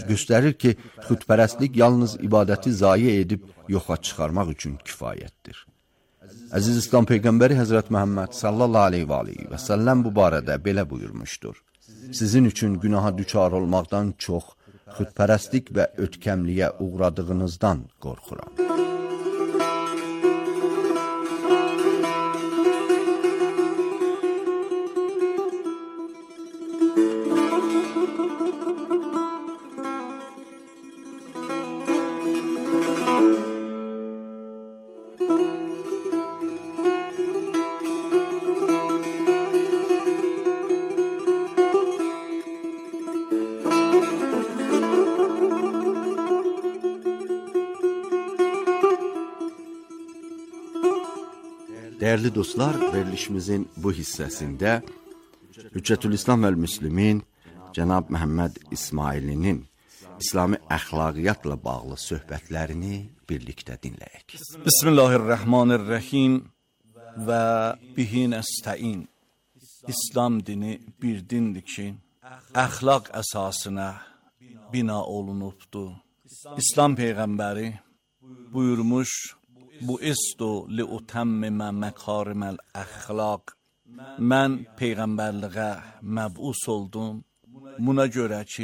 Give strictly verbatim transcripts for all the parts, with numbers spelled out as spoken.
Göstərir ki, xudpərəstlik yalnız ibadəti zayi edib yoxa çıxarmaq üçün kifayətdir. Əziz İslam Peyğəmbəri Həzrət Məhəmməd sallallahu aleyhi və aleyhi və səlləm bu barədə belə buyurmuşdur. Sizin üçün günaha düçar olmaqdan çox, xudpərəstlik və ötkəmliyə uğradığınızdan qorxuram. Değerli dostlar, verilişimizin bu hissəsində Hüccətül-İslam vəl-Müslimin Cənab Məhəmməd İsmailinin İslami əxlaqiyyatla bağlı söhbətlərini birlikdə dinləyək. Bismillahirrahmanirrahim və bihi nəstəin. İslam dini bir dindir ki, əxlaq əsasına bina olunubdur. İslam Peyğəmbəri buyurmuş, bu istu li utəmmimə məkariməl əxlaq. Mən Peyğəmbərliğə məbus oldum. Buna görə ki,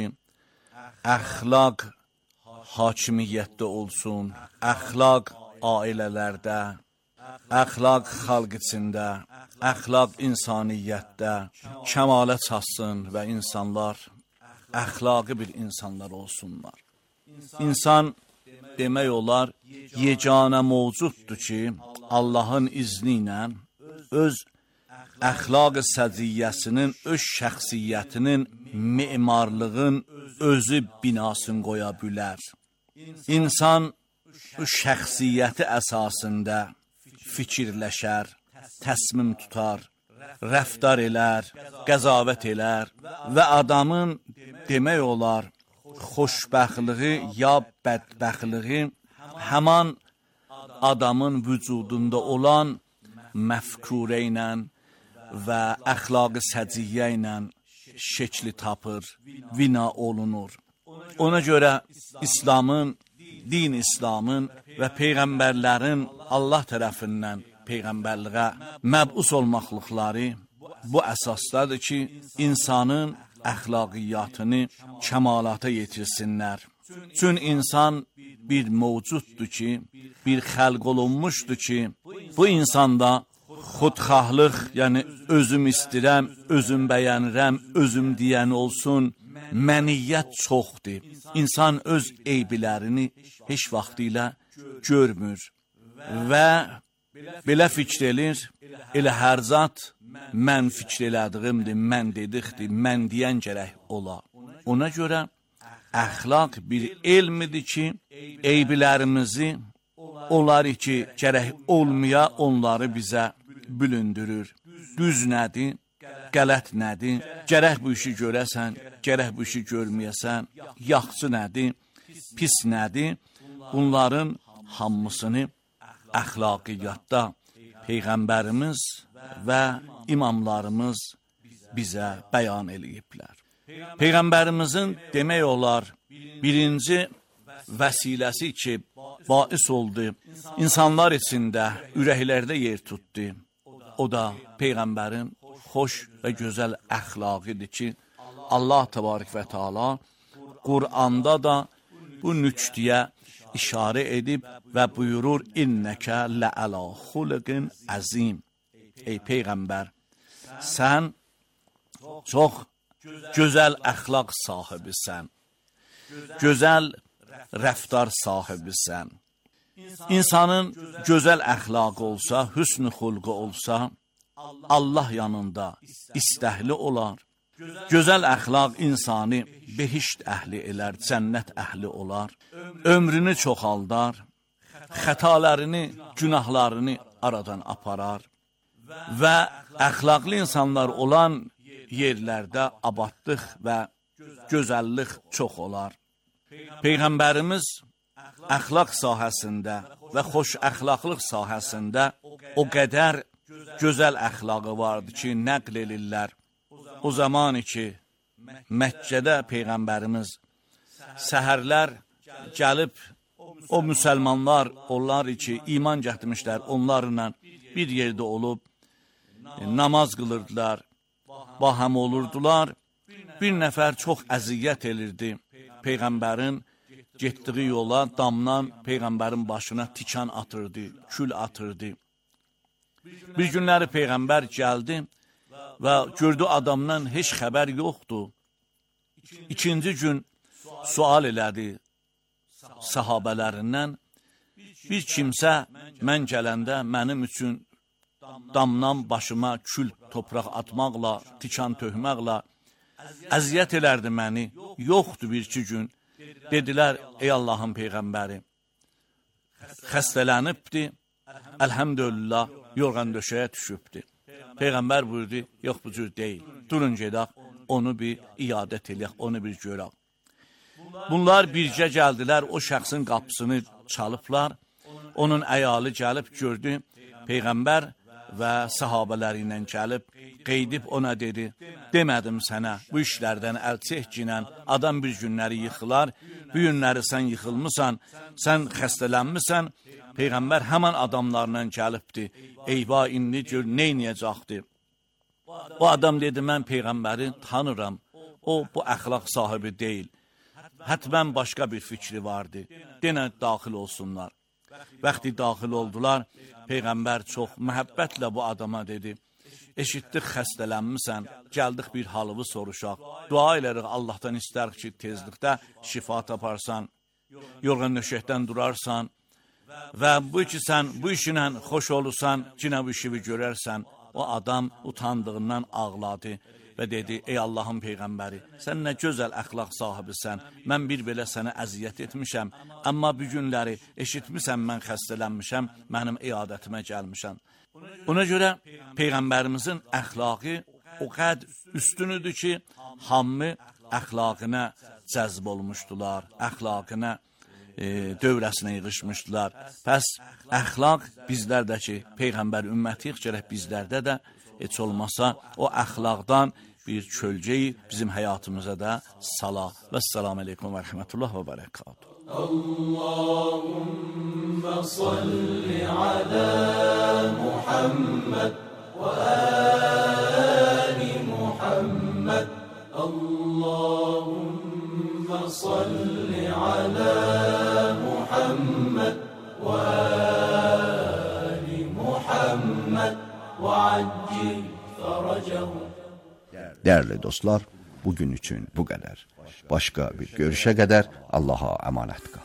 əxlaq hakimiyyətdə olsun, əxlaq ailələrdə, əxlaq xalq içində, əxlaq insaniyyətdə kəmalə çatsın və insanlar əxlaqı bir insanlar olsunlar. İnsan demək olar, yeganə mövcuddur ki, Allahın izni ilə öz əxlaq-ı səciyyəsinin, öz şəxsiyyətinin, memarlığın özü binasını qoya bilər. İnsan şəxsiyyəti əsasında fikirləşər, təsmim tutar, rəftar elər, qəzavət elər və adamın demək olar, xoşbəxtliyi ya bədbəxtliyi həman adamın vücudunda olan məfkurə ilə və əxlaq-ı səciyyə ilə şəkli tapır, bina olunur. Ona görə İslamın, din İslamın və Peyğəmbərlərin Allah tərəfindən Peyğəmbərliğə məbus olmaqlıqları bu əsasdadır ki, insanın əxlaqiyyatını kəmalata yetirsinlər. Çün insan bir mövcuddur ki, bir xəlq olunmuşdur ki, bu insanda xudxahlıq, yəni özüm istəyirəm, özüm bəyənirəm, özüm deyən olsun, məniyyət çoxdur. İnsan öz eybilərini heç vaxtilə görmür və belə fikr edir, elə hər zat mən fikr elədiyimdir, mən dedikdir, mən deyən gərək ola. Ona görə əxlaq bir elmidir ki, eybilərimizi onları ki, gərək olmaya onları bizə bülündürür. Düz nədir, qələt nədir, gərək bu işi görəsən, gərək bu işi görməyəsən, yaxşı nədir, pis nədir, bunların hamısını əxlaqiyyatda Peyğəmbərimiz və imamlarımız bizə bəyan eləyiblər. Peyğəmbərimizin demək olar, birinci vəsiləsi ki, bais oldu, insanlar içində, ürəklərdə yer tutdu. O da Peyğəmbərin xoş və gözəl əxlaqıdır ki, Allah təbarək və teala Qur'anda da bu nüktəyə işarə edib və buyurur, İnnəkə lə'ələ xuluqin əzim. Ey Peyğəmbər, sən çox gözəl əxlaq sahibisən, gözəl rəftar sahibisən. İnsanın gözəl əxlaqı olsa, hüsn-ü xulqu olsa, Allah yanında istəhli olar. Gözəl əxlaq insanı behişt əhli elər, cənnət əhli olar. Ömrünü çoxaldar, xətalarını, günahlarını aradan aparar və əxlaqlı insanlar olan yerlərdə abadlıq və gözəllik çox olar. Peyğəmbərimiz əxlaq sahəsində və xoş əxlaqlıq sahəsində o qədər gözəl əxlaqı vardı ki, nəql edirlər. O zaman ki, Məkkədə Peyğəmbərimiz səhərlər gəlib o müsəlmanlar, onlar ki, iman gətirmişlər, onlarla bir yerdə olub, namaz qılırdılar, bahəm olurdular. Bir nəfər çox əziyyət elirdi. Peyğəmbərin getdiyi yola damdan Peyğəmbərin başına tikan atırdı, kül atırdı. Bir günləri Peyğəmbər gəldi və gördü adamdan heç xəbər yoxdur. İkinci gün sual elədi sahabələrindən. Bir kimsə mən gələndə mənim üçün damdan başıma kül topraq atmaqla, tikan töhməklə əziyyət elərdi məni. Yoxdur bir iki gün. Dedilər, ey Allahın Peyğəmbəri, xəstələnibdi, əlhəmdülillah, yorğan döşəyə düşübdi. Peyğəmbər buyurdu, yox bu cür deyil. Durun gedək, onu bir iadət eləyək, onu bir görək. Bunlar bircə gəldilər, o şəxsin qapısını çalıblar. Onun əyalı gəlib gördü, Peyğəmbər və sahabələri ilə gəlib, qeydib ona dedi, demədim sənə, bu işlərdən əl çək ki, adam bir günləri yıxılar, bu günləri sən yıxılmısan, sən xəstələnmisən. Peyğəmbər həmən adamlarla gəlibdi, eyvah, indi gör, neyniyəcəkdir? O adam dedi, mən Peyğəmbəri tanıram, o bu əxlaq sahibi deyil. Hətmən başqa bir fikri vardı, denə daxil olsunlar. Vaxtı daxil oldular, Peyğəmbər çox məhəbbətlə bu adama dedi, eşitdik xəstələnmisən, gəldik bir halını soruşaq, dua elərik, Allahdan istərik ki, tezlikdə şifa taparsan, yorğan döşəkdən durarsan və bu ki, sən bu işinlə xoş olursan, cinə bu işi görərsən. O adam utandığından ağladı və dedi, ey Allahın Peyğəmbəri, sən nə gözəl əxlaq sahibisən, mən bir belə sənə əziyyət etmişəm, amma bu günləri eşitmişəm, mən xəstələnmişəm, mənim iadətimə gəlmişəm. Ona görə Peyğəmbərimizin əxlaqı o qəd üstünüdür ki, hamı əxlaqına cəzb olmuşdular, əxlaqına e, dövrəsinə yığışmışdılar. Pəs əxlaq bizlərdəki Peyğəmbər ümmətiyik, gərək bizlərdə də heç olmasa o əxlaqdan bir kölgeyi bizim həyatımıza da sala. Vəssalamu aleykum və rəhmətullah və bərəkatuhu. Allahümme salli alə Muhammed və ali Muhammed. Allahümme salli alə Muhammed və ali Muhammed və accil fərəcəhu. Değerli dostlar, bugün için bu kadar. Başka bir görüşe kadar Allah'a emanet kal.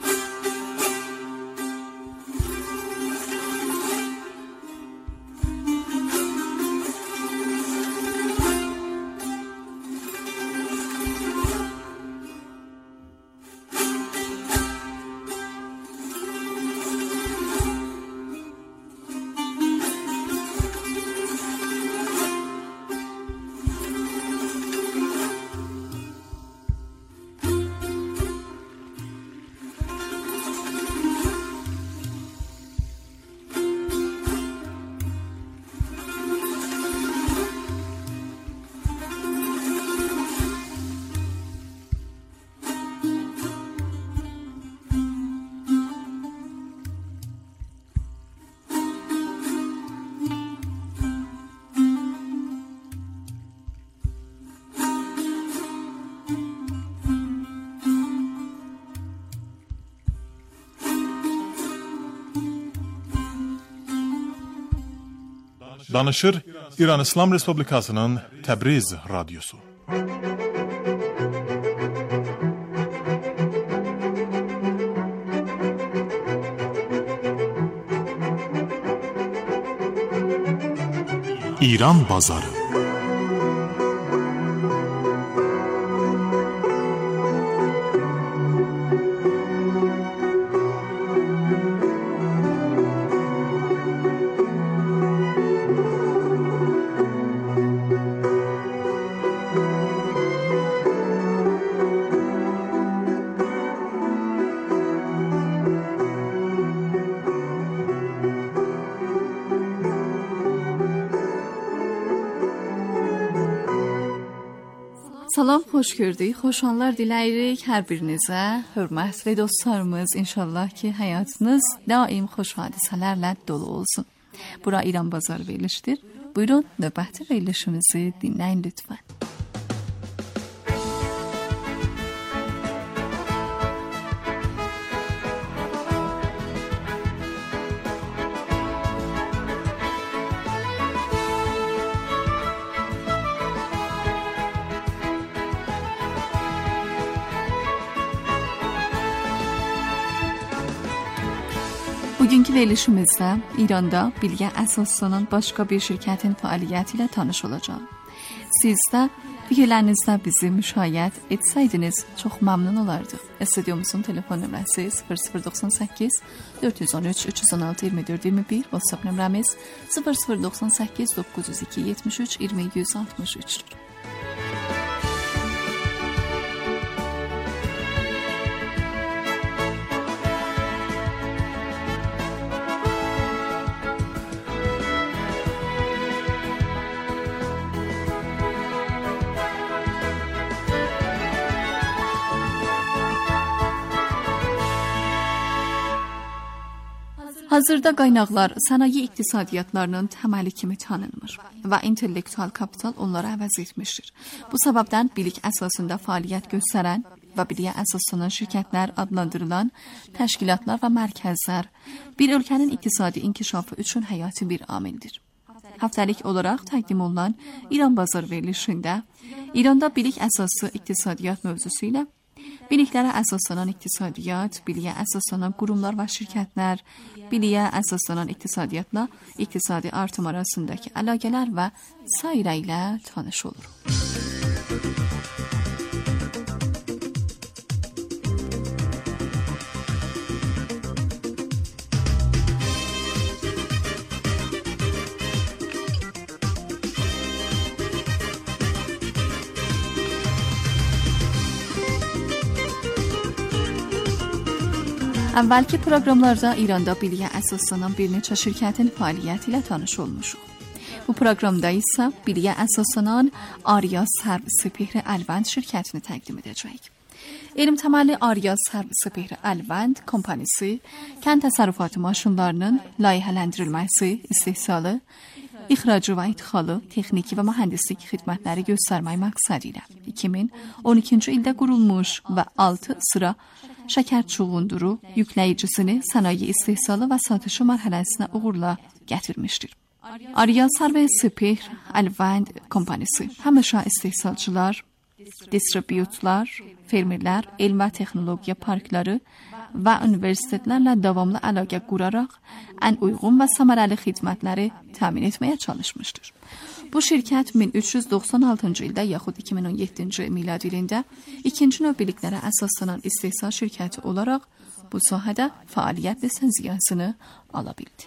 Danışır İran İslam Respublikasının Təbriz Radyosu. İran Bazarı. Salam, xoş gördük. Xoşanlar diləyirik hər birinizə. Hörmətli dostlarımız, inşallah ki, həyatınız daim xoş hadisələrlə dolu olsun. Bura İran Bazar verilişdir. Buyurun, növbəti verilişimizi dinləyin lütfən. Bugünkü verilişimizdə İranda bilgiyə əsaslanan başqa bir şirkətin fəaliyyəti ilə tanış olacağım. Siz də fikirlərinizdə bizi müşahidə etsəydiniz çox məmnun olardıq. Stüdyomuzun telefon nömrəsi sıfır sıfır doxsan səkkiz dörd yüz on üç üç yüz on altı iyirmi dörd iyirmi bir, WhatsApp nömrəmiz sıfır sıfır doxsan səkkiz doqquz yüz iki yetmiş üç iyirmi yüz altmış üçdür. Hazırda qaynaqlar sənaye iqtisadiyyatlarının təməli kimi tanınmır və intellektual kapital onları əvəz etmişdir. Bu səbəbdən bilik əsasında fəaliyyət göstərən və biliyə əsaslanan şirkətlər adlandırılan təşkilatlar və mərkəzlər bir ölkənin iqtisadi inkişafı üçün həyati bir amildir. Həftəlik olaraq təqdim olunan İran Bazar verilişində İranda bilik əsaslı iqtisadiyyat mövzusu ilə biliklərə əsaslanan iqtisadiyyat, biliyə əsaslanan qurumlar və şirkətlər, biliyə əsaslanan iqtisadiyyatla iqtisadi artım arasındakı əlaqələr və sairə ilə tanış olur. Əvvəlki proqramlarda İranda biliyə əsaslanan bir neçə şirkətin fəaliyyəti ilə tanış olmuşuq. Bu proqramda isə biliyə əsaslanan Arya Sərv Sepehri Əlvənd şirkətini təqdim edəcəyik. Elm təməlli Arya Sərv Sepehri Əlvənd kompaniyası kənd təsərrüfatı maşınlarının layihələndirilməsi, istehsalı, ixracı və idxalı, texniki və mühəndislik xidmətləri göstərmək məqsədi ilə iki min on ikinci ildə qurulmuş və altı sıra şəkər çuğunduru yükləyicisini sənaye istehsalı və satışı mərhələsinə uğurla gətirmişdir. Arya Sərv Sepehr Əlvənd kompaniyası həmişə istehsalçılar, distribütörlər, fermerlər, elm və texnologiya parkları və universitetlərlə davamlı əlaqə quraraq ən uyğun və səmərəli xidmətləri təmin etməyə çalışmışdır. Bu şirkət min üç yüz doxsan altıncı ildə yaxud iki min on yeddinci miladi ilində ikinci növ biliklərə əsaslanan istehsal şirkəti olaraq bu sahədə fəaliyyət lisenziyasını ala bildi.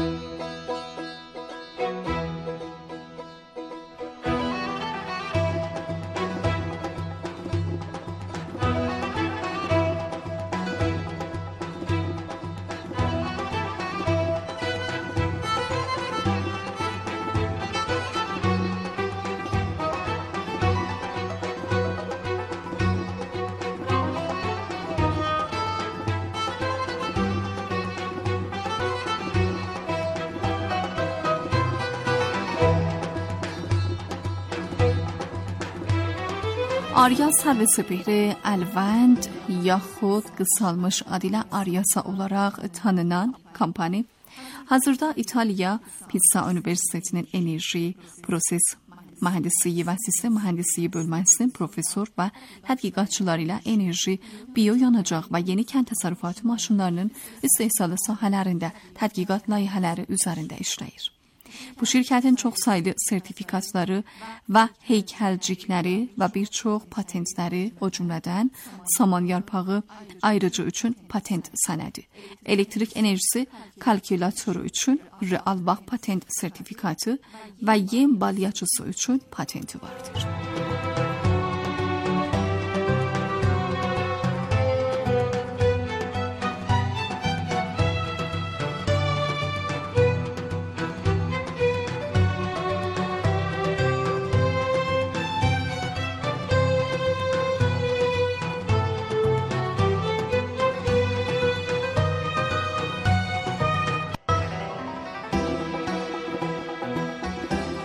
Arya Sərv Sepehri Əlvənd yaxud qısalmış adı ilə Aryasa olaraq tanınan kompaniya hazırda İtaliya Pisa Universitetinin enerji, proses mühəndisliyi və sistem mühəndisliyi bölməsinin professor və tədqiqatçıları ilə enerji, bioyanacaq və yeni kənd təsərrüfatı maşınlarının istehsalı sahələrində tədqiqat layihələri üzərində işləyir. Bu şirkətin çox saylı sertifikatları və heykəlcikləri və bir çox patentləri, o cümlədən saman yarpağı ayrıcı üçün patent sənədi, elektrik enerjisi kalkulatoru üçün real vaxt patent sertifikatı və yem balyacısı üçün patenti vardır.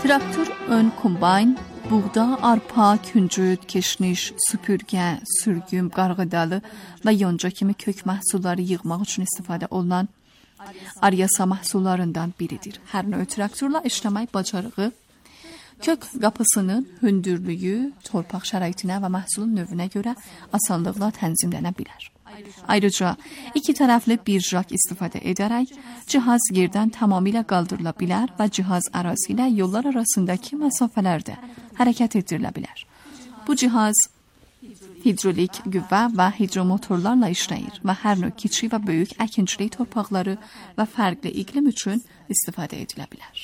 Traktor, ön kombayn, buğda, arpa, küncüt, keşniş, süpürgə, sürgüm, qarğıdalı və yonca kimi kök məhsulları yığmaq üçün istifadə olunan Aryasa məhsullarından biridir. Hər növ traktorla işləmək bacarığı kök qapısının hündürlüyü, torpaq şəraitinə və məhsulun növünə görə asanlıqla tənzimlənə bilər. Ayrıca iki tərəfli bir jak istifadə edərək cihaz yerdən tamamilə qaldırıla bilər və cihaz ərazi ilə yollar arasındakı məsafələrdə hərəkət etdirilə bilər. Bu cihaz hidrolik qüvvə və hidromotorlarla işləyir və hər növ kiçik və böyük əkinçilik torpaqları və fərqli iqlim üçün istifadə edilə bilər.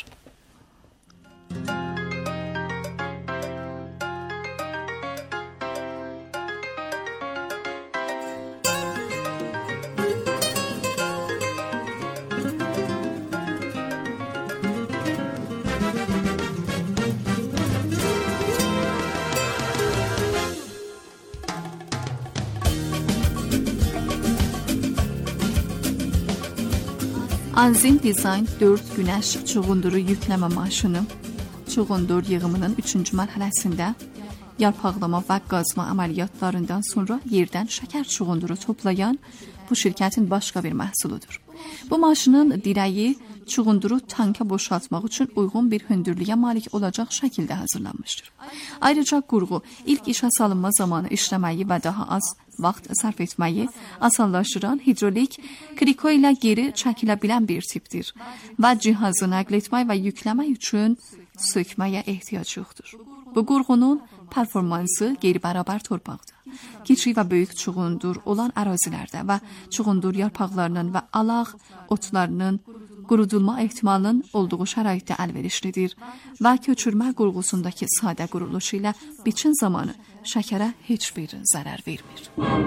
Anzin Design dörd günəş çuğunduru yükləmə maşını çuğundur yığımının üçüncü mərhələsində yarpaqlama və qazma əməliyyatlarından sonra yerdən şəkər çuğunduru toplayan bu şirkətin başqa bir məhsuludur. Bu maşının dirəyi çuğunduru tanka boşaltmaq üçün uyğun bir hündürlüyə malik olacaq şəkildə hazırlanmışdır. Ayrıca qurğu ilk işə salınma zamanı işləməyi və daha az vaxt sərf etməyi asanlaşdıran hidrolik kriko ilə geri çəkilə bilən bir tipdir və cihazı nəql etmək və yükləmək üçün sökməyə ehtiyac yoxdur. Bu qurğunun performansı qeyri-bərabər torpaqda, kiçik və böyük çuğundur olan ərazilərdə və çuğundur yarpaqlarının və alaq otlarının qurudulma ehtimalının olduğu şəraitdə əlverişlidir və köçürmə qurğusundakı sadə quruluşu ilə biçin zamanı şəkərə heç bir zərər vermir.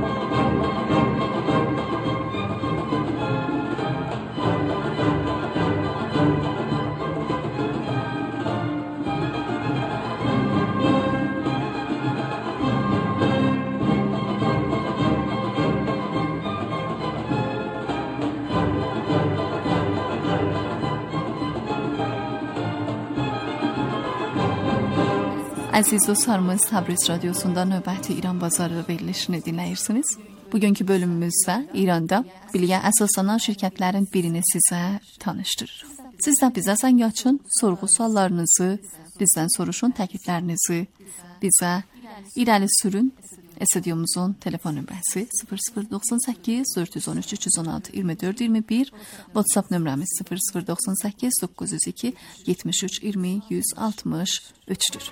Əziz dostlarımız, Təbriz Radiosunda növbəti İran bazarı verilişini dinləyirsiniz. Bugünkü bölümümüzdə İranda biliyə əsaslanan şirkətlərin birini sizə tanışdırırıq. Siz də bizə zəng açın, sorğu suallarınızı, bizdən soruşun, təkliflərinizi bizə irəli sürün. Estudiyomuzun telefon nömrəsi sıfır sıfır doxsan səkkiz dörd yüz on üç üç yüz on altı iyirmi dörd iyirmi bir, WhatsApp nömrəmiz sıfır sıfır doxsan səkkiz doqquz yüz iki yetmiş üç iyirmi yüz altmış üçdür.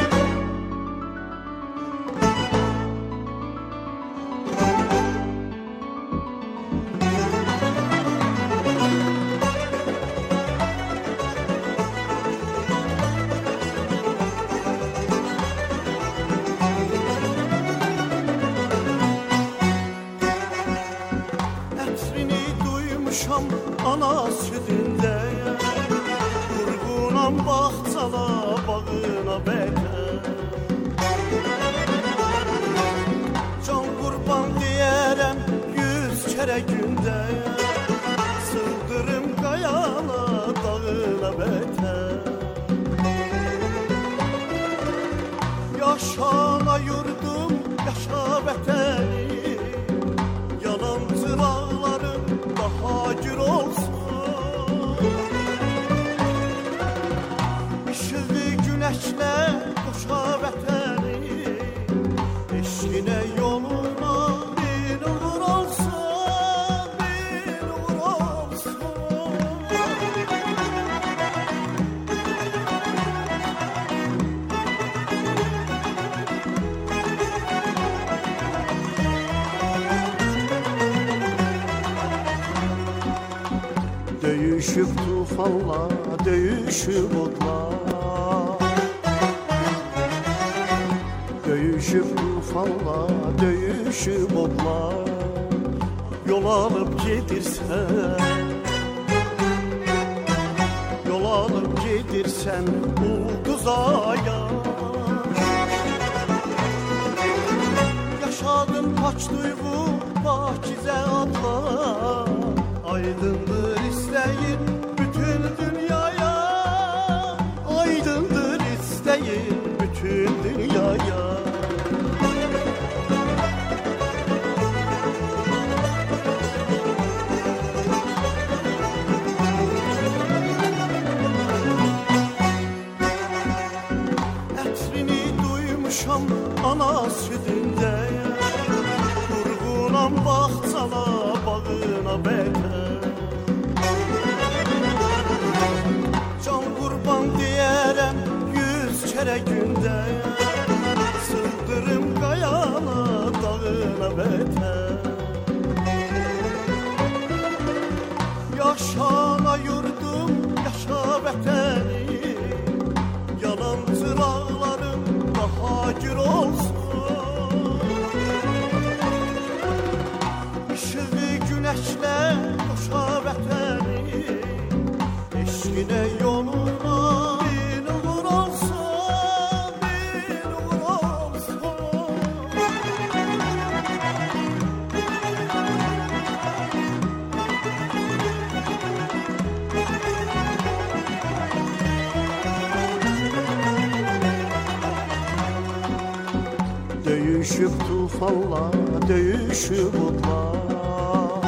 Ana südündə Qurğunam baxçala bağına bəkər Can qurban deyərəm yüz kərə gündə Sıldırım qayana dağına bəkər Yaşana yurdum, yaşa vətəni Yalancı bağlarım daha gür olsun İşığı güneşle koşa vətəni Eşkinə yoluna bir uğur olsun Bir uğur olsun Döyüşüb tufanla, döyüşüb odla Döyüşüb tufanla, döyüşüb odla Yol alıp gedirsən Yol alıp gedirsən ulduzaya Yaşadın paç duyğu, pakizə adla Aydındır istəyir bütün dünyaya Aydındır bağçala bağına bətər. Can qurban deyərəm yüz kərə gündə, sıldırım qayana dağına bətər. Yaşala yurdum, yaşa vətəni, yalancı lağlarım daha gür olsun. İşığı güneşlə qoşa vətəni, eşqinə yoluna bin uğur olsun, bin uğur olsun. Döyüşüb tufanla, döyüşüb odlar,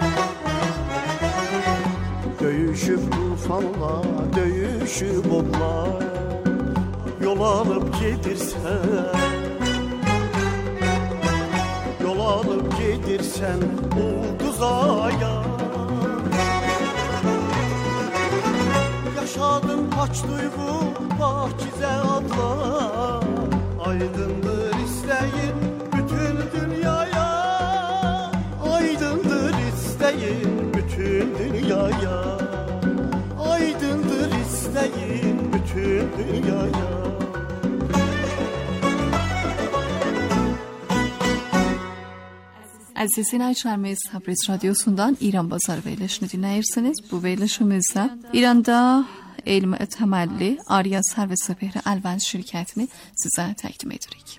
döyüşüb tufanla, döyüşüb odlar. Yol alıp gedirsən, yol alıp gedirsən ulduzaya. Yaşadım paç duygu, pakizə adlar, aydındır isteyin bütün dünyaya, aydındır isteyin bütün dünyaya, aydındır isteyin bütün dünyaya. Əziz dinləyicilərimiz, Təbriz radiosundan İran Bazar verilişini dinləyirsiniz. Bu verilişimizdə İranda elmi təməlli Aryaz Sərvi Sepehri Əlvənd şirkətini sizə təqdim edirik.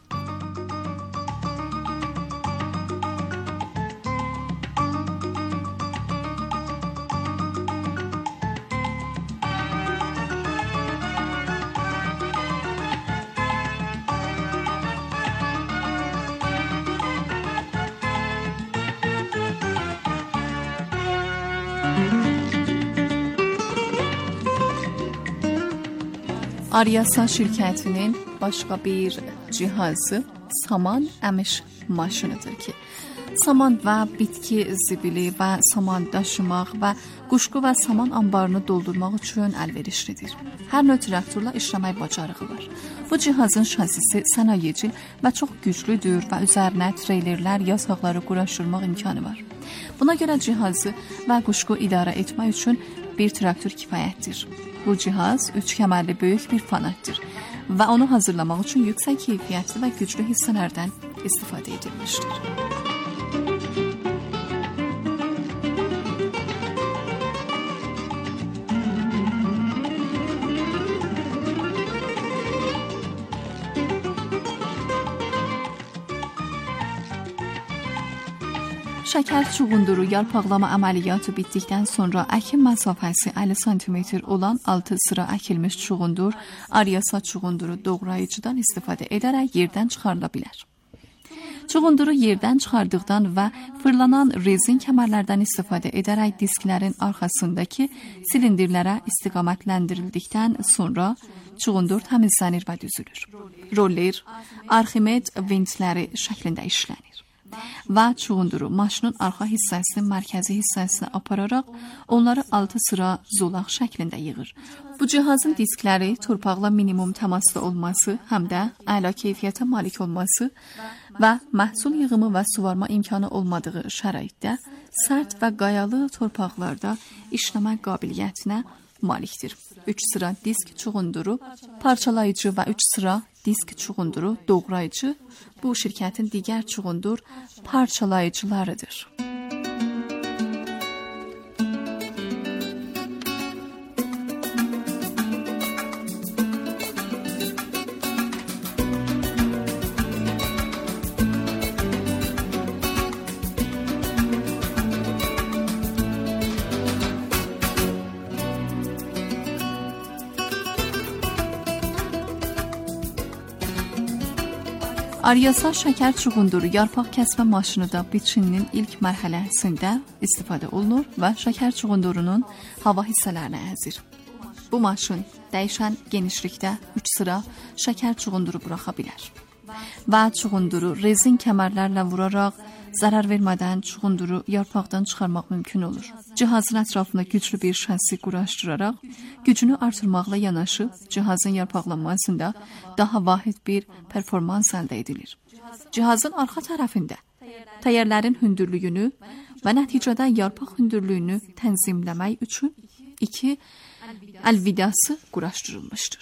Aryasa şirkətinin başqa bir cihazı saman əmiş maşınıdır ki, saman və bitki zibili və saman daşımaq və quşqu və saman anbarını doldurmaq üçün əlverişlidir. Hər növ traktorla işləmək bacarığı var. Bu cihazın şasisi sənayecil və çox güclüdür və üzərinə treylerlər, yasaqları quraşdırmaq imkanı var. Buna görə cihazı və quşqu idarə etmək üçün bir traktor kifayətdir. Bu cihaz üç kəmərli böyük bir fanatdır və onu hazırlamaq üçün yüksək keyfiyyətli və güclü hissələrdən istifadə edilmişdir. Şəkər çuğunduru yarpaqlama əməliyyatı bitdikdən sonra əkim məsafəsi əlli santimetr olan altı sıra əkilmiş çuğundur, Aryasa çuğunduru doğrayıcıdan istifadə edərək yerdən çıxarıla bilər. Çuğunduru yerdən çıxardıqdan və fırlanan rezin kəmərlərdən istifadə edərək disklərin arxasındakı silindirlərə istiqamətləndirildikdən sonra çuğundur təmizlənir və düzülür. Roller, Arximed vintləri şəklində işlənir və çuğunduru maşının arxa hissəsinin mərkəzi hissəsinə apararaq onları altı sıra zolaq şəklində yığır. Bu cihazın diskləri torpaqla minimum təmasda olması, həm də əla keyfiyyətə malik olması və məhsul yığımı və suvarma imkanı olmadığı şəraitdə sərt və qayalı torpaqlarda işləmə qabiliyyətinə malikdir. üç sıra disk çuğunduru, parçalayıcı və üç sıra disk çuğunduru doğrayıcı bu şirkətin digər çuğundur parçalayıcılarıdır. Aryasa şəkər çuğunduru yarpaq kəsmə maşını da biçininin ilk mərhələsində istifadə olunur və şəkər çuğundurunun hava hissələrini əzir. Bu maşın dəyişən genişlikdə üç sıra şəkər çuğunduru buraxa bilər. və çuğunduru rezin kəmərlərlə vuraraq zarar vermədən çuğunduru yarpaqdan çıxarmaq mümkün olur. Cihazın ətrafında güclü bir şasi quraşdıraraq gücünü artırmaqla yanaşı cihazın yarpaqlanmasında daha vahid bir performans əldə edilir. Cihazın arxa tərəfində təyərlərin hündürlüyünü və nəticədə yarpaq hündürlüyünü tənzimləmək üçün iki əlvidası quraşdırılmışdır.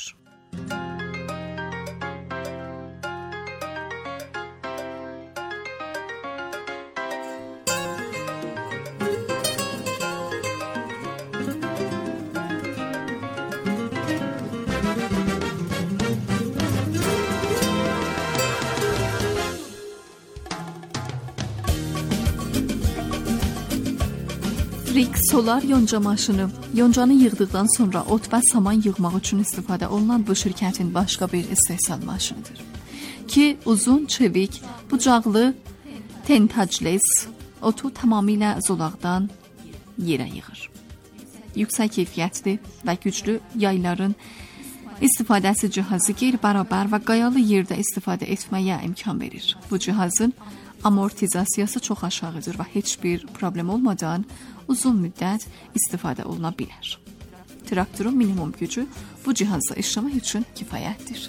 Rig solar yonca maşını, yoncanı yığdıqdan sonra ot və saman yığmaq üçün istifadə olunan bu şirkətin başqa bir istehsal maşınıdır. Ki uzun, çevik, bucaqlı, tentacles otu tamamilə zolaqdan yerə yığır. Yüksək keyfiyyətli və güclü yayların istifadəsi cihazı qeyri-bərabər və qayalı yerdə istifadə etməyə imkan verir. Bu cihazın amortizasiyası çox aşağıdır və heç bir problem olmadan uzun müddət istifadə oluna bilər. Traktorun minimum gücü bu cihazla işləmək üçün kifayətdir.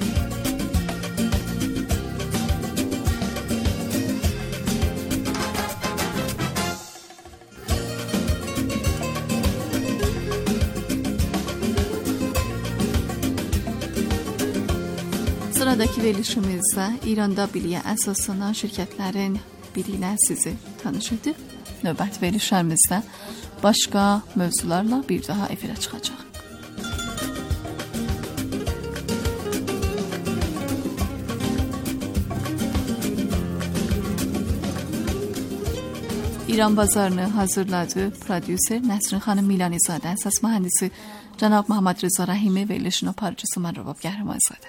Sıradakı verilişimizdə İranda biliyə əsaslanan şirkətlərin biri ilə sizi tanış edib. Növbət verilişlərimizdə başqa mövzularla bir daha efirə çıxacaq. İran bazarını hazırladı. Prodüser Nəsrin xanım Milanizadə, əsas mühəndisi cənab Muhammed Rıza Rəhimi, verilişin aparıcısı mən Rəbab Qəhrəmanzadə.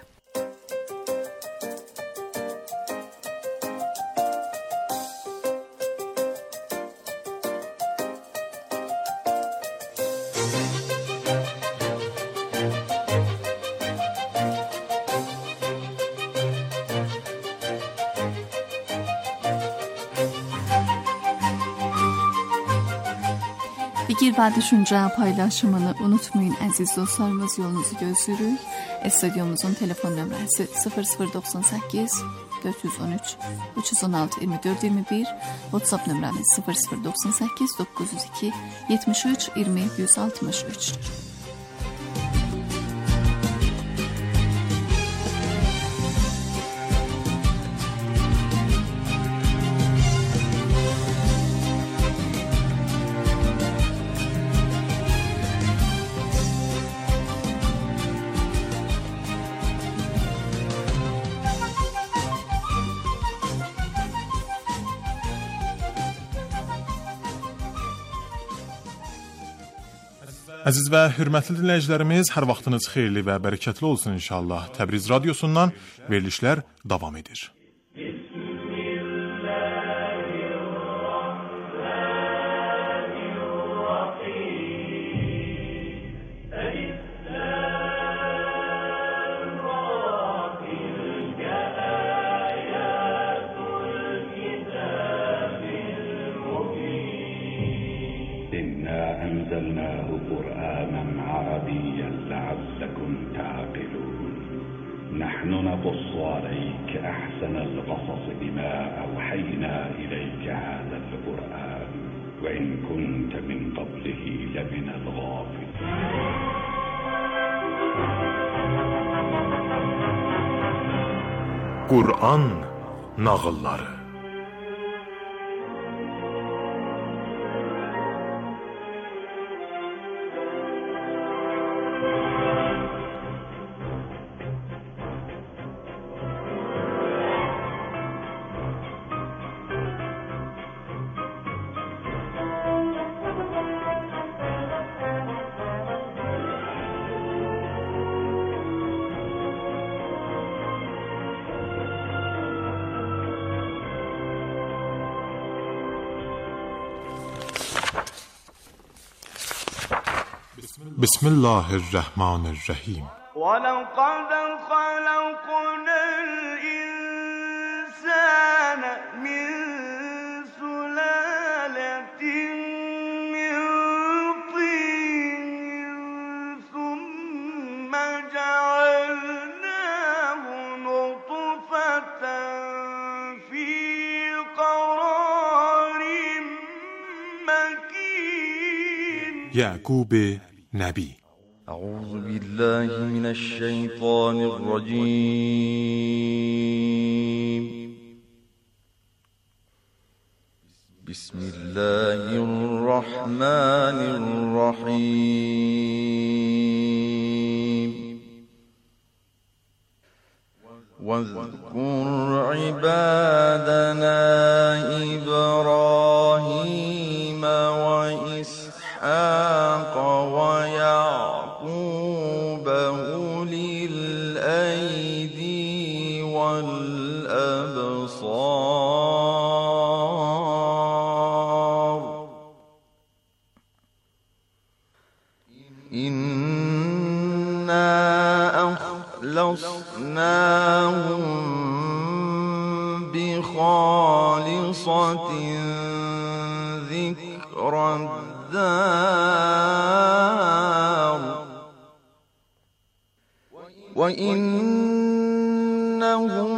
Fikir və düşüncə paylaşımını unutmayın əziz dostlarımız, yolunuzu gözləyirik. Estudiyomuzun telefon nömrəsi sıfır sıfır doxsan səkkiz dörd yüz on üç üç yüz on altı iyirmi dörd iyirmi bir, WhatsApp nömrəmiz sıfır sıfır doxsan səkkiz doqquz yüz iki yetmiş üç iyirmi yüz altmış üçdür. Əziz və hörmətli dinləyicilərimiz, hər vaxtınız xeyirli və bərəkətli olsun inşallah. Təbriz radiosundan verilişlər davam edir. أنزلناه قرآنا عربيا لعلكم تعقلون نحن نقص عليك أحسن القصص بما أوحينا إليك هذا القرآن وإن كنت من قبله لمن الغافلين. Qur'an nağılları. Bismillahirrahmanirrahim. وَلَقَدْ خَلَقْنَا الْإِنسَانَ یعقوب نبی. اعوذ بالله من الشیطان الرجیم. بسم الله الرحمن الرحیم. واذكر عبادنا إبراهيم وإسحاق ويعقوب أولي الأيدي والأبصار إنا أخلصناهم بخالصة ذكر الدار وإنهم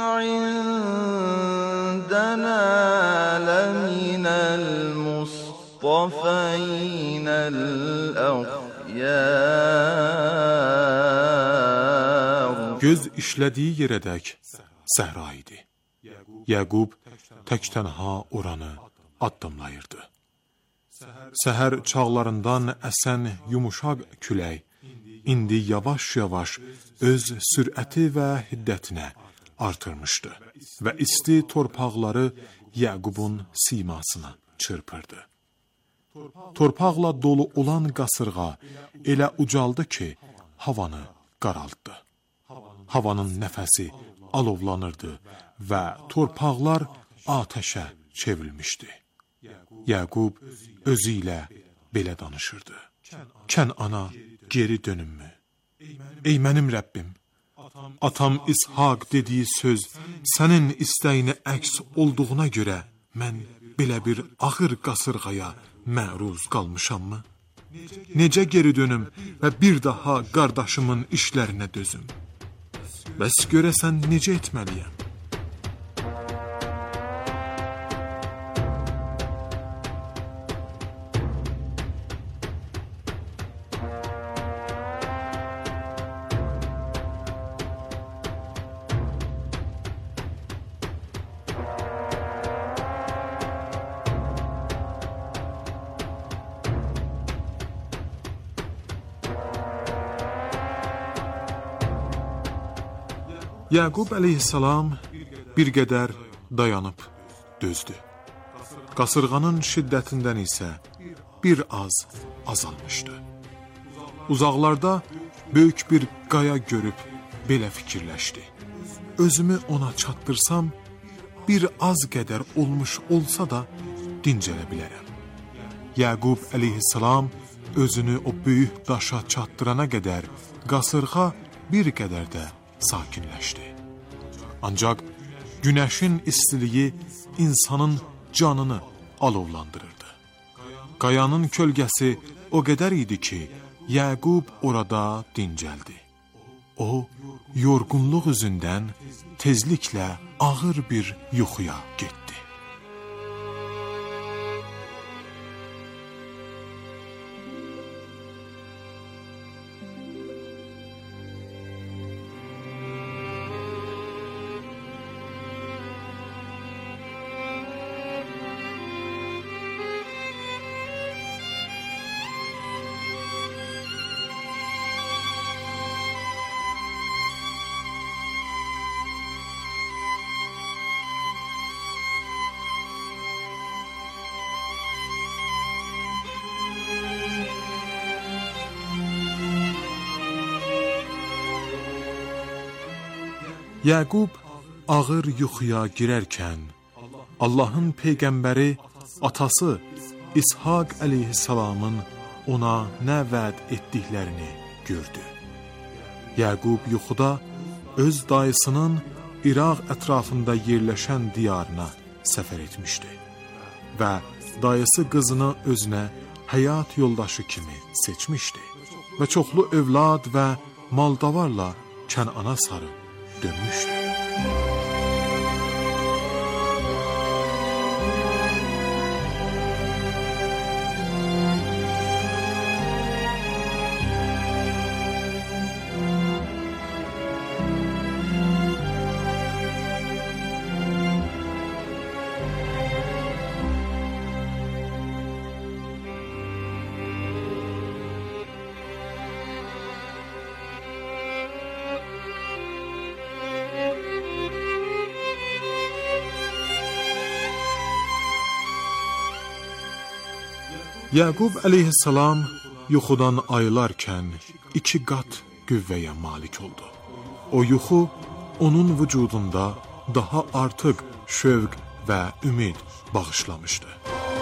عندنا لمن المصطفين الأخيار. Göz işlədiyi yerədək səhra idi. Yaqub tək-tənha oranı addımlayırdı. Səhər çağlarından əsən yumuşaq külək indi yavaş-yavaş öz sürəti və hiddətinə artırmışdı və isti torpaqları Yaqubun simasına çırpırdı. Torpaqla dolu olan qasırğa elə ucaldı ki, havanı qaraltdı. Havanın nəfəsi alovlanırdı və torpaqlar atəşə çevrilmişdi. Yaqub özü ilə belə danışırdı. Kənana geri dönünmü? Ey mənim Rəbbim, atam İshaq dediyi söz sənin istəyinə əks olduğuna görə mən belə bir ağır qasırğaya məruz qalmışammı? Necə geri dönüm və bir daha qardaşımın işlərinə dözüm? Bəs görəsən necə etməliyəm? Yaqub əleyhissalam bir qədər dayanıb dözdü. Qasırğanın şiddətindən isə bir az azalmışdı. Uzaqlarda böyük bir qaya görüb belə fikirləşdi. Özümü ona çatdırsam, bir az qədər olmuş olsa da dincələ bilərəm. Yaqub əleyhissalam özünü o böyük daşa çatdırana qədər qasırğa bir qədər də sakinləşdi. Ancaq günəşin istiliyi insanın canını alovlandırırdı. Qayanın kölgəsi o qədər idi ki, Yaqub orada dincəldi. O, yorğunluq üzündən tezliklə ağır bir yuxuya getdi. Yaqub ağır yuxuya girərkən, Allahın Peyğəmbəri atası İshaq əleyhissalamın ona nə vəd etdiklərini gördü. Yaqub yuxuda öz dayısının İraq ətrafında yerləşən diyarına səfər etmişdi və dayısı qızını özünə həyat yoldaşı kimi seçmişdi və çoxlu övlad və maldavarla Kənana sarı dönmüşdü. Yaqub əleyhissalam yuxudan ayılarkən iki qat qüvvəyə malik oldu. O yuxu onun vücudunda daha artıq şövq və ümid bağışlamışdı.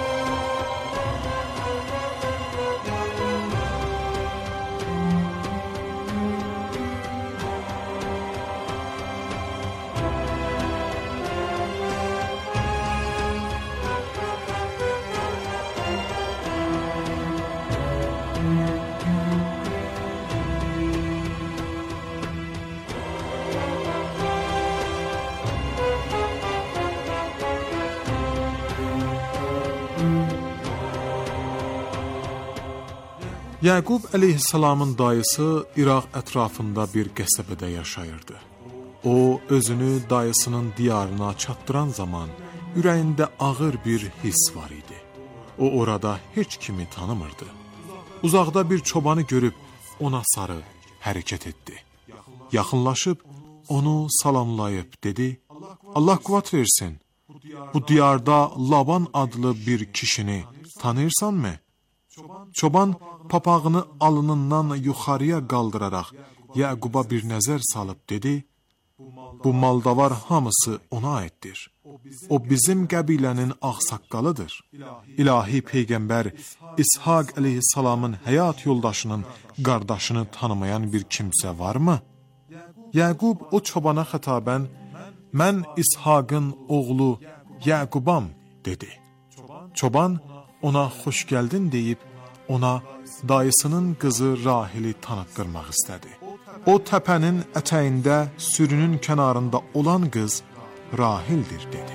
Yaqub əleyhissalamın dayısı İraq ətrafında bir qəsəbədə yaşayırdı. O, özünü dayısının diyarına çatdıran zaman ürəyində ağır bir hiss var idi. O, orada heç kimi tanımırdı. Uzaqda bir çobanı görüb ona sarı hərəkət etdi. Yaxınlaşıb onu salamlayıb dedi, Allah qüvvət versin, bu diyarda Laban adlı bir kişini tanıyırsanmı? Çoban papağını alnından yuxarıya qaldıraraq Yaquba bir nəzər salıb dedi, bu maldavar hamısı ona aiddir. O bizim qəbilənin ağsaqqalıdır. İlahi Peyğəmbər İshaq əleyhissalamın həyat yoldaşının qardaşını tanımayan bir kimsə varmı? Yaqub o çobana xətabən, mən İshaqın oğlu Yaqubam dedi. Çoban ona xoş gəldin deyib, ona dayısının qızı Rahili tanıtdırmaq istədi. O təpənin ətəyində sürünün kənarında olan qız Rahildir dedi.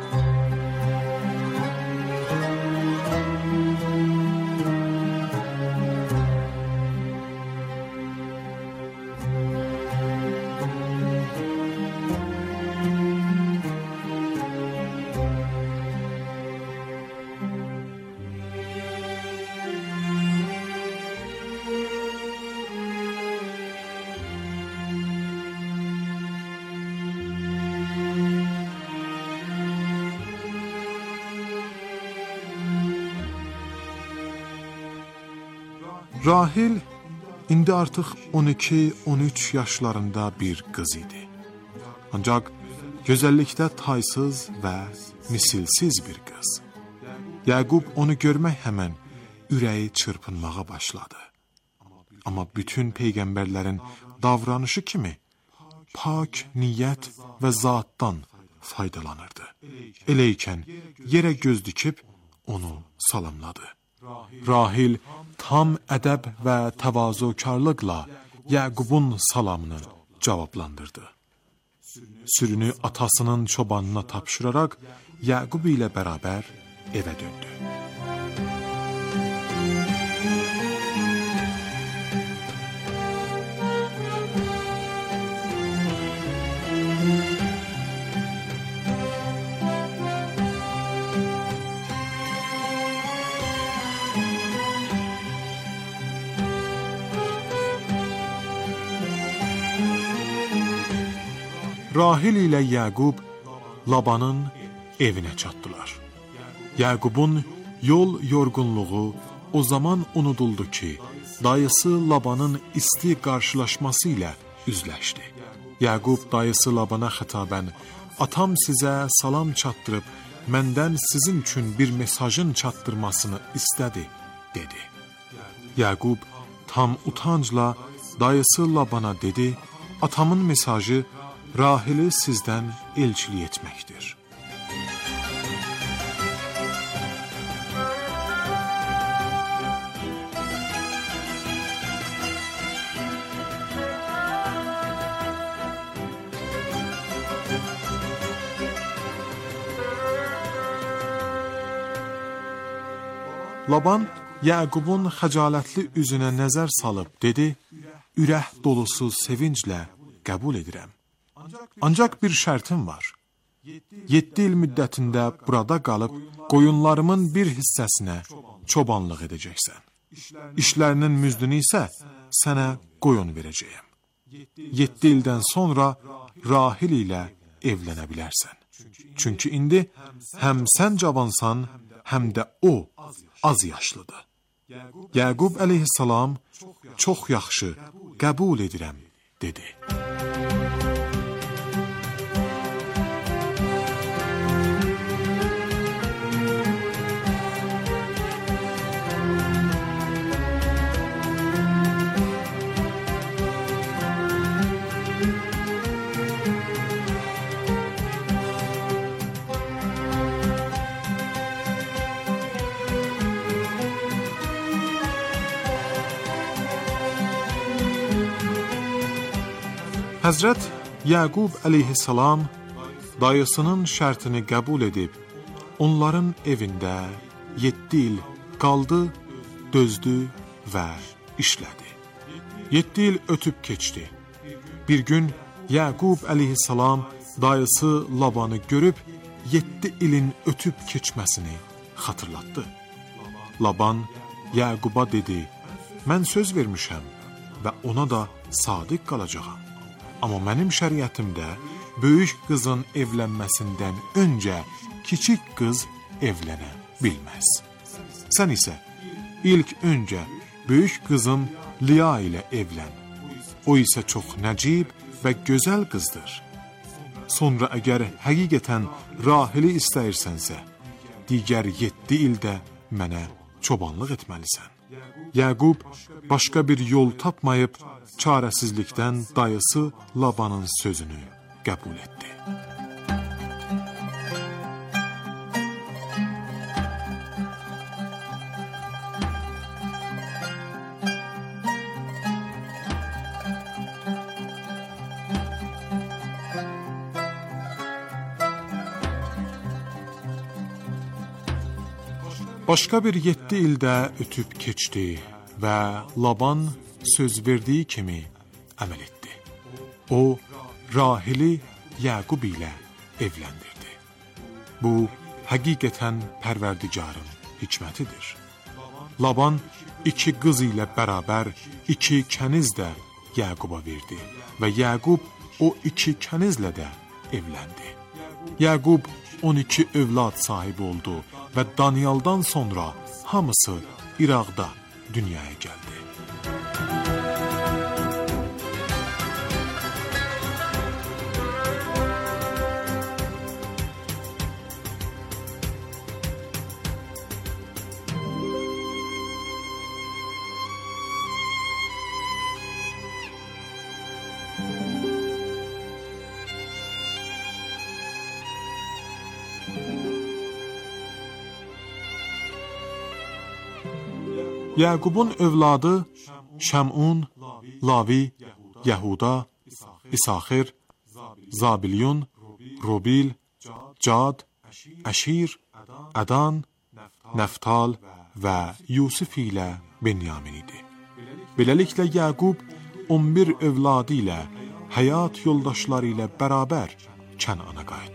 Rahil indi artıq on iki on üç yaşlarında bir qız idi. Ancaq gözəllikdə taysız və misilsiz bir qız. Yaqub onu görmək həmən ürəyi çırpınmağa başladı. Amma bütün peyğəmbərlərin davranışı kimi pak niyyət və zatdan faydalanırdı. Eləykən yerə göz dikib onu salamladı. Rahil tam ədəb və təvazukarlıqla Yaqubun salamını cavablandırdı. Sürünü atasının çobanına tapşıraraq Yaqub ilə bərabər evə döndü. Rahil ilə Yaqub Labanın evinə çatdılar. Yaqubun yol yorğunluğu o zaman unuduldu ki, dayısı Labanın isti qarşılaşması ilə üzləşdi. Yaqub dayısı Labana xətabən, atam sizə salam çatdırıb, məndən sizin üçün bir mesajın çatdırmasını istədi, dedi. Yaqub tam utancla dayısı Labana dedi, atamın mesajı Rahili sizdən elçilik etməkdir. Laban Yaqubun xəcalətli üzünə nəzər salıb dedi, ürək dolusu sevinclə qəbul edirəm. Ancaq bir şərtim var. Yeddi il müddətində burada qalıb, qoyunlarımın bir hissəsinə çobanlıq edəcəksən. İşlərinin müzdünü isə sənə qoyun verəcəyəm. Yeddi ildən sonra Rahil ilə evlənə bilərsən. Çünki indi həm sən cavansan, həm də o az yaşlıdır. Yaqub əleyhissalam çox yaxşı, qəbul edirəm, dedi. Həzrət Yaqub əleyhissalam dayısının şərtini qəbul edib, onların evində yeddi il qaldı, dözdü və işlədi. Yeddi il ötüb keçdi. Bir gün Yaqub əleyhissalam dayısı Labanı görüb, yeddi ilin ötüb keçməsini xatırlatdı. Laban Yaquba dedi, mən söz vermişəm və ona da sadiq qalacağam. Amma mənim şəriətimdə böyük qızın evlənməsindən öncə kiçik qız evlənə bilməz. Sən isə ilk öncə böyük qızın Liya ilə evlən. O isə çox nəcib və gözəl qızdır. Sonra əgər həqiqətən Rahili istəyirsənsə, digər yeddi ildə mənə çobanlıq etməlisən. Yaqub başqa bir yol tapmayıb, çarəsizlikdən dayısı Labanın sözünü qəbul etdi. Başqa bir yeddi ildə ötüb keçdi və Laban söz verdiyi kimi əməl etdi. O, Rahili Yaqub ilə evləndirdi. Bu, həqiqətən Pərverdigarın hikmətidir. Laban iki qız ilə bərabər iki kəniz də Yaquba verdi və Yaqub o iki kənizlə də evləndi. Yaqub on iki övlad sahibi oldu və Daniyaldan sonra hamısı İraqda dünyaya gəldi. Yaqubun övladı Şəmun, Lavi, Yəhuda, İsaxir, Zabilyun, Robil, Cad, Əşir, Ədan, Nəftal və Yusuf ilə Benyamin idi. Beləliklə Yaqub on bir övladı ilə həyat yoldaşları ilə bərabər Kənana qayıtdı.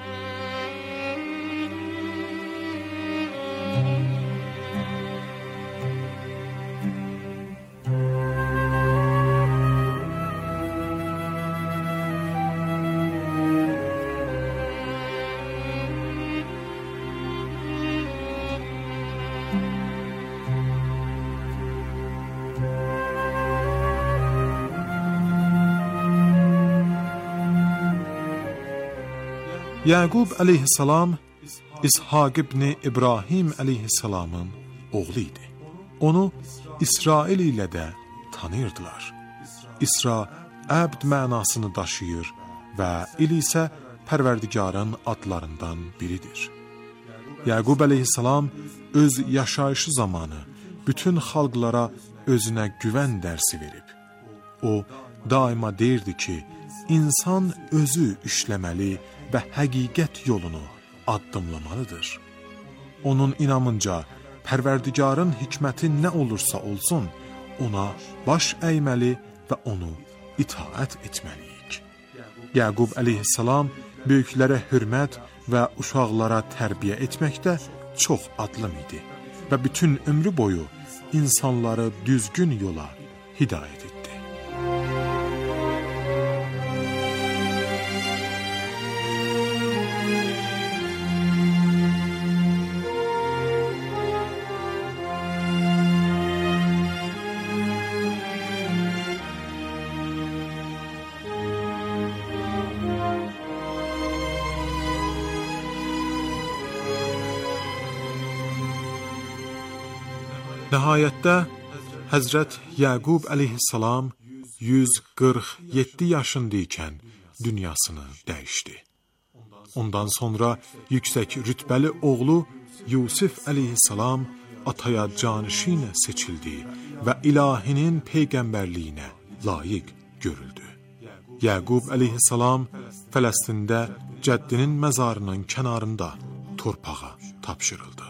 Yaqub əleyhissalam İshaq ibn İbrahim əleyhissalamın oğlu idi. Onu İsrail ilə də tanıyırdılar. İsra əbd mənasını daşıyır və il isə Pərverdigarın adlarından biridir. Yaqub əleyhissalam öz yaşayışı zamanı bütün xalqlara özünə güvən dərsi verib. O daima deyirdi ki, insan özü işləməli və həqiqət yolunu addımlamalıdır. Onun inamınca Pərverdigarın hikməti nə olursa olsun, ona baş əyməli və onu itaət etməliyik. Yaqub əleyhissalam böyüklərə hörmət və uşaqlara tərbiyə etməkdə çox adlım idi və bütün ömrü boyu insanları düzgün yola hidayət etdi. Nəhayətdə Həzrət Yaqub əleyhissalam yüz qırx yeddi yaşında ikən dünyasını dəyişdi. Ondan sonra yüksək rütbəli oğlu Yusuf əleyhissalam ataya canişin seçildi və ilahinin peyğəmbərliyinə layiq görüldü. Yaqub əleyhissalam Fələstində cəddinin məzarının kənarında torpağa tapşırıldı.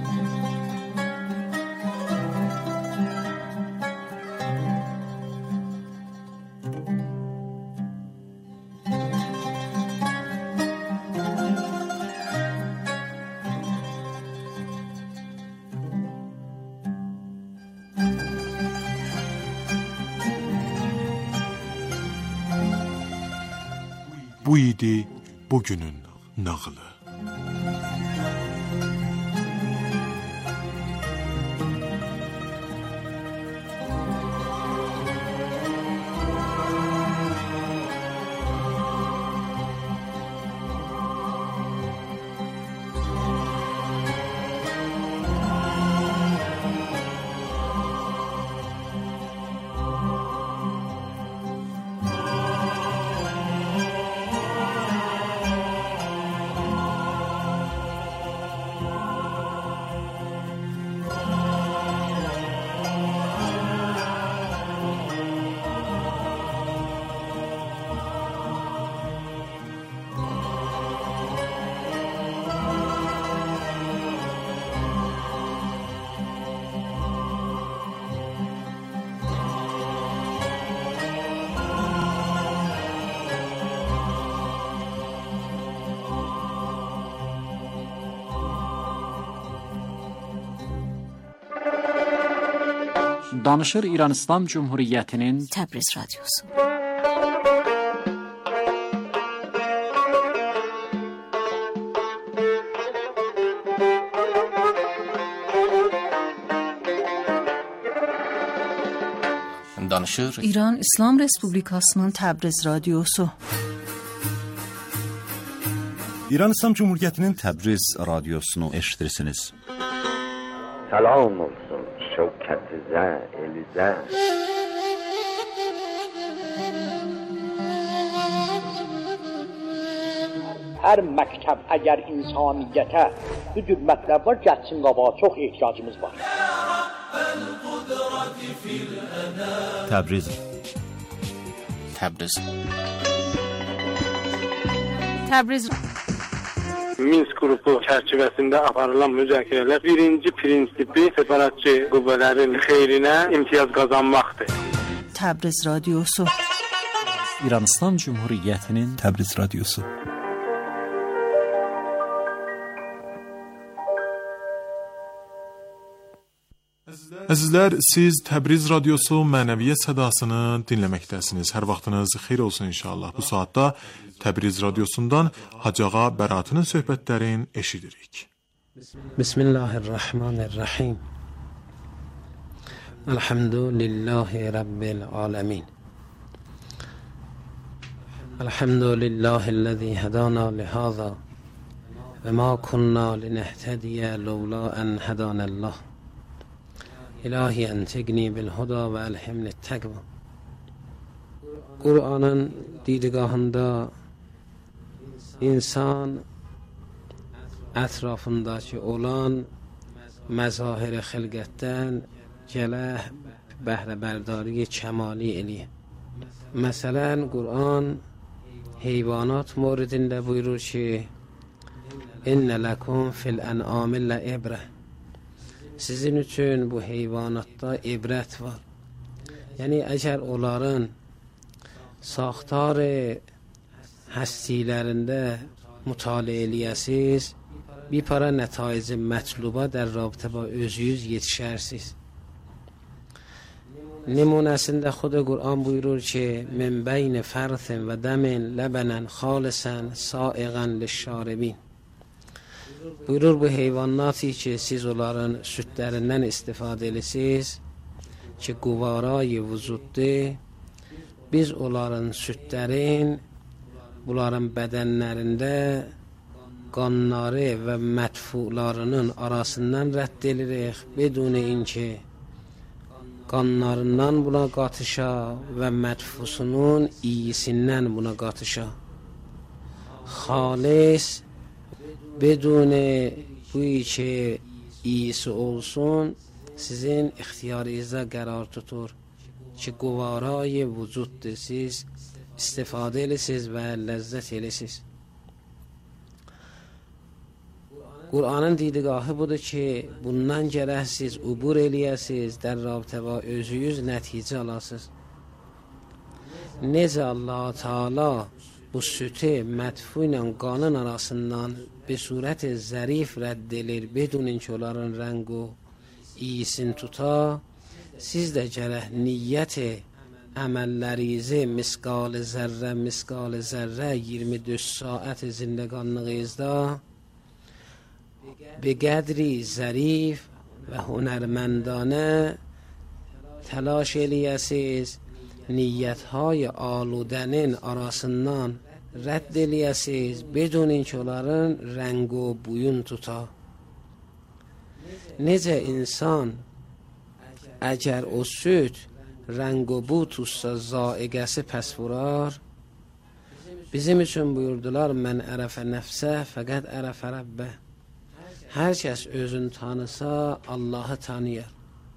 Bu idi bugünün nağılı. Danışır İran İslam Cumhuriyyətinin Təbriz Radyosu. Danışır İran İslam Respublikasının Təbriz Radyosu. İran İslam Cumhuriyyətinin Təbriz Radiosunu eşitirsiniz. Salam olsun şevketinize, elize. Her məktəb əgər insaniyyətə bu cür mətləb var, gəlsin qabağa, çox ehtiyacımız var. Təbriz Təbriz Təbriz Minsk qrupu çərçivəsində aparılan müzakirələr birinci prinsipi separatçı qüvvələrin xeyrinə imtiyaz qazanmaqdır. Təbriz Radyosu. İran İslam Cumhuriyyətinin Təbriz Radyosu. Əzizlər, siz Təbriz Radyosu mənəviyyət sədasını dinləməkdəsiniz. Hər vaxtınız xeyir olsun inşallah. Bu saatda Təbriz Radyosundan Hacıağa Bəratının söhbətlərini eşidirik. Bismillahirrahmanirrahim. Elhamdülillahi Rabbil alemin. Elhamdülillahi'llezî hedâna lihâzâ ve mâ kunnâ linehtediye levlâ en hedânallah. İlahi entegni bil huda ve elhimni tekva. Kur'an'ın didgahında insan etrafındaki olan məzahir-i xilqətdən gələ bəhrəbərdari kəmali eləyir. Məsələn, Kur'an heyvanat moridində buyurur ki, İnnə ləkum fil ən'amillə ibrə. Sizin üçün bu heyvanatda ibrət var. Yəni, əgər onların saxtarı həstilərində mütaliə eləyəsiz, bir para nətaiz mətluba در رابطه با özünüz yetişərsiz. Nümunəsində xud Qur'an buyurur ki, من بین فرث و دم لبنا خالصا سائغا للشاربین. Buyurur, bu heyvanatı ki, siz onların südlərindən istifadə edirsiniz ki, quvarayı vücuddur. Biz onların südlərin, bunların bədənlərində qanları və mətfularının arasından rədd edirik, beduni inki qanlarından buna qatışa və mədfusunun iyisindən buna qatışa. Xalis بدون بویی که iyisi olsun sizin ixtiyarınızda qərar tutur ki quvarayı vücuddur, siz istifadə edirsiniz və ləzzət edirsiniz. Qur'anın didgahı budur ki bundan gərək siz ubur eləyəsiniz, در رابطه با özünüz nəticə alasınız. Necə Allah Teala bu sütü mədfu ilə qanın arasından به صورت ظریف رد edilir بدون اینکه onların رنگ و iyisini tuta, siz də gərək niyyət əməllərinizə misqal zərrə misqal zərrə iyirmi dörd saat zindگانlığınızda به قدری ظریف و هنرمندانه تلاش eləyəsiniz niyyətهای آلودنین arasından rədd eləyəsiniz بدون اینکه onların rəng و buyun tuta. Necə insan əgər o süt rəng و bu tutsa zaiqəsi pəs vurar, bizim üçün buyurdular mən ərəfə nəfsə fəqət ərəfə rəbbə. Hər kəs özünü tanısa Allahı tanıyır.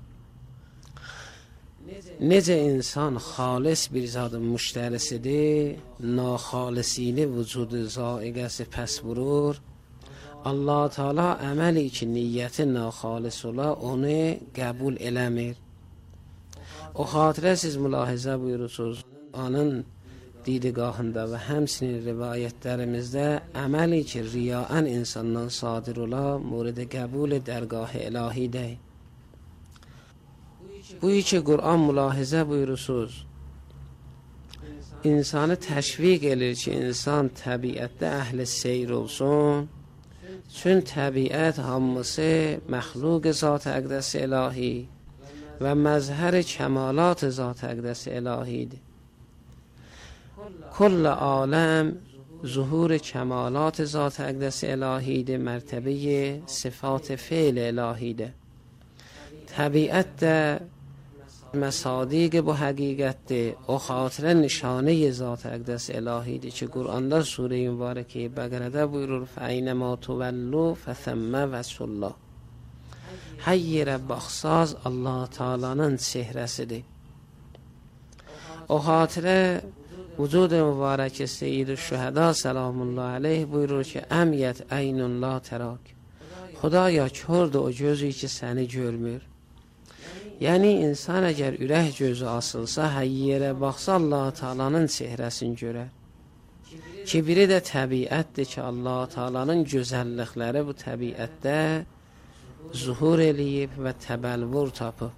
Necə insan xalis bir zadın müştərisidir, naxalisini vücudu zaiqəsi pəs vurur, Allah Teala əməli ki niyyəti naxalis ola onu qəbul eləmir. O xatirə siz mülahizə buyurursunuz, anın didgahında və həmsinin rivayətlərimizdə əməli ki riyaən insandan sadir ola, murdə qəbul dərgah ilahi deyil. Bu ki Qur'an mülahizə buyurursunuz, insanı təşviq edir ki insan təbiətdə əhli seyr olsun, çün təbiət hamısı məxluq zat əqdəs ilahi və məzhər kəmalat zat əqdəs ilahidir. Kull aləm zuhur kəmalat zat əqdəs ilahidir, mərtəbəyə sifat fe'l ilahidir. təbiət də məsadiq bu həqiqətdir. O xatirə nişanə zat əqdəs ilahidir ki, Quranda surə-i mübarəkə Bəqərədə buyurur: "Fəynəmə tuvallu fəthəmmə vəsullah." Hər yerə baxsaz Allah Taala'nın çehrəsidir. O xatirə vücud mübarək Seyyid-i Şühəda səlamullah əleyh buyurur ki, "Əmiyyət əynun la tərak." Xudaya kördür o gözü ki səni görmür. Yəni insan əgər ürək gözü asılsa, hər yerə baxsa Allah Taala'nın çehrəsini görər. Ki biri də təbiətdir ki, Allah Taala'nın gözəllikləri bu təbiətdə zuhur eləyib və təbəlvur tapıb.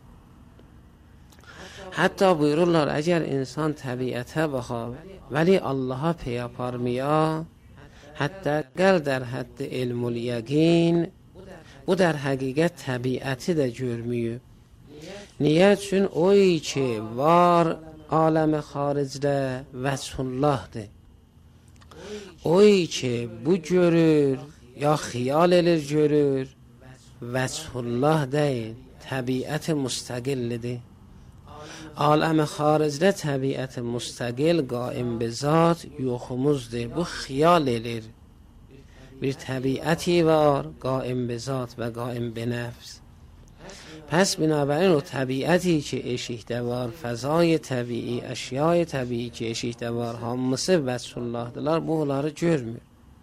Hətta buyururlar, əgər insan təbiətə baxar, vəli Allaha pey aparmaya, hətta qəl dər həddi ilmul yəqin, bu dər həqiqət təbiəti də görmüyüb. Niyə üçün oy ki var aləmi xaricdə vəchullahdır. Oy ki bu görür, ya xiyal elir görür, vəchullah deyil, təbiət müstəqillidir. Aləmi xaricdə təbiət müstəqil, qaim be zat yoxumuzdur. Bu xiyal elir. Bir təbiəti var, qaim be zat və qaim be nəfs. پس بنابراین o təbiəti ki eşikdə var, fəzai təbii, əşyai təbii ki eşikdə var, hamısı vəchullahdılar, bu onları görmür.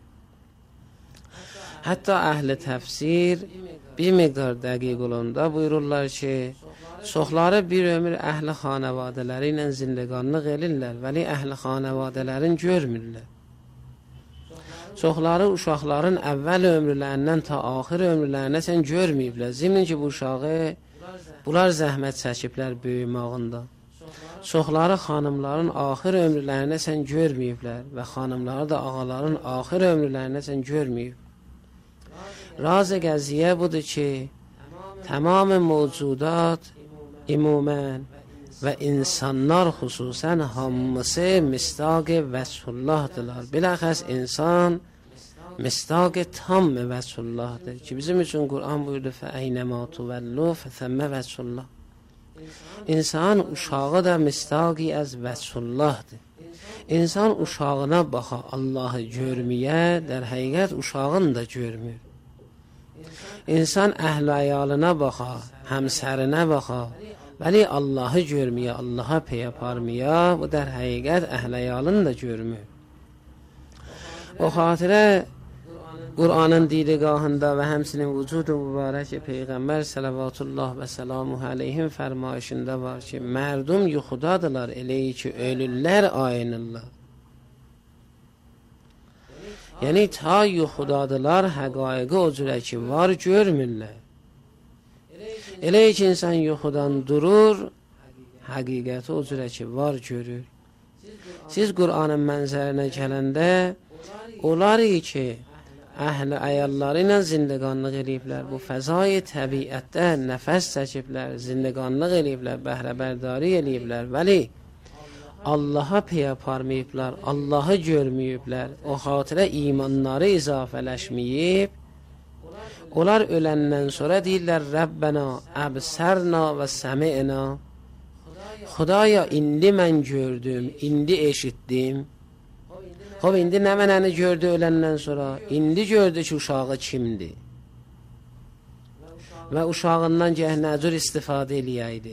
Hətta əhl-i təfsir bir miqdar dəqiq olanda buyururlar ki, çoxları bir ömür əhl-i xanavadələri ilə zindəqanlıq elirlər, vəli əhl-i xanavadələrin görmürlər. Çoxları uşaqların əvvəl ömrlərindən ta axir ömrlərinə sən görməyiblər. Zimin ki, bu uşağı, bunlar zəhmət çəkiblər böyümağında. Çoxları xanımların axir ömrlərinə sən görməyiblər və xanımları da ağaların axir ömrlərinə sən görməyib. Razı qəziyyə budur ki, tamam mövcudat ümumən və insanlar xüsusən hamısı mistaq vəchullahdılar. Biləxəs insan mistaq tam vəchullahdır ki, bizim üçün Qur'an buyurdu: "Fəəynəmə tuvallu fəthəmmə vəchullah." İnsan uşağı da mistaqi az vəsullahdır. İnsan uşağına baxa Allahı görməyə, der həqiqət uşağını da görmür. İnsan əhl-i əyalına baxa, həmsərinə baxa, vəli Allahı görməyə, Allaha pey aparmaya, bu der həqiqət əhl-i əyalını da görmür. O xatirə Qur'anın didgahında və həmsinin vücudu mübarək Peyğəmbər salavatullah və salamuhu aleyhim fərmayışında var ki, mərdum yuxudadılar, elə ki, ölürlər ayınırlar. Yəni, ta yuxudadılar, həqaiqi o cürə ki, var görmürlər. Elə ki, insan yuxudan durur, həqiqəti o cürə ki, var görür. Siz Qur'anın mənzərinə gələndə, onlar ki, əhl-i əyalları ilə zindəqanlıq eləyiblər, bu fəzai təbiətdə nəfəs çəkiblər, zindəqanlıq eləyiblər, bəhrəbərdari eləyiblər, vəli Allaha pey aparmayıblar, Allahı görməyiblər, o xatirə imanları izafələşməyib, onlar öləndən sonra deyirlər, Rəbbənə, əbsərna və səmi'na, Xudaya, indi mən gördüm, indi eşitdim. Xob, indi nə mənəni gördü öləndən sonra? İndi gördü ki, uşağı kimdir? Və uşağından gəh nəcür istifadə eləyəydi.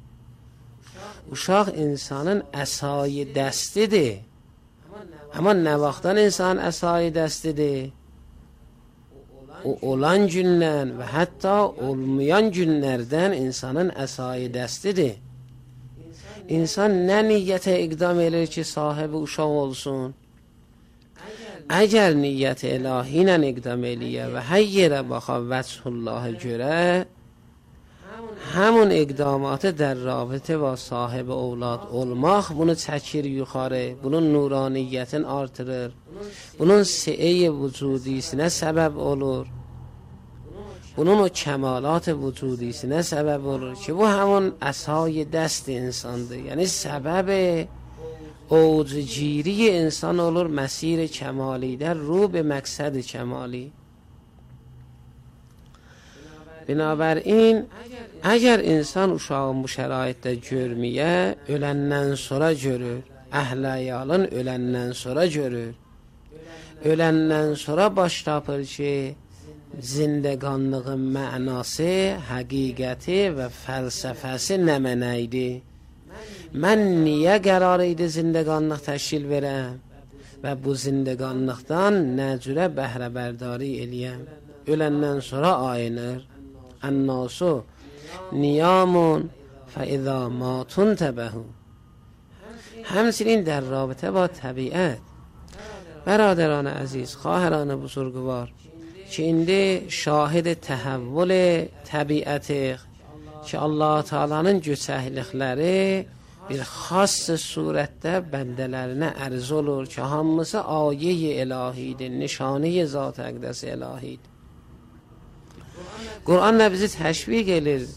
Uşaq insanın əsayi dəstidir. Amma nə vaxtdan insan əsayi dəstidir? O olan gündən və hətta olmayan günlərdən insanın əsayi dəstidir. İnsan nə niyyətə iqdam edir ki, sahibi uşaq olsun? Əgər niyyət-i ilahi ilə iqdam eləyə və hər yerə baxa vəchullahı görə, həmun iqdamatı در رابطه با صاحب اولاد olmaq bunu çəkir yuxarı, bunun nuraniyyətini artırır, bunun si'e-i vücudisinə səbəb olur, bunun o kəmalat-ı vücudisinə səbəb olur ki, bu həmun əsay dəst insandır. Yəni səbəb اوجگیری انسان olur مسیر کمالی در رو به مقصد کمالی. بنابراین اگر انسان uşağın bu şəraitdə görməyə, öləndən sonra görür, əhl-i əyalın öləndən sonra görür, öləndən sonra baş tapır ki, zindəqanlığın mənası, həqiqəti və fəlsəfəsi nə mənəydi? Mən niyə qərar idi zindəqanlıq təşkil verəm və bu zindəqanlıqdan nə cürə bəhrəbərdari eləyəm? Öləndən sonra ayınır. Ənnasu niyamun fəizə matun təbəhu. Həmçinin در رابطه با طبیعت برادران عزیز، خواهران بزرگوار که indi şahid təhəvvül təbiəti ki, Allah Taala'nın göçəklikləri bir xas surətdə bəndələrinə ərz olur ki, hamısı ayə-i ilahidir, nişanə-i zat-ı əqdəs ilahidir. Qur'an bizi təşviq edir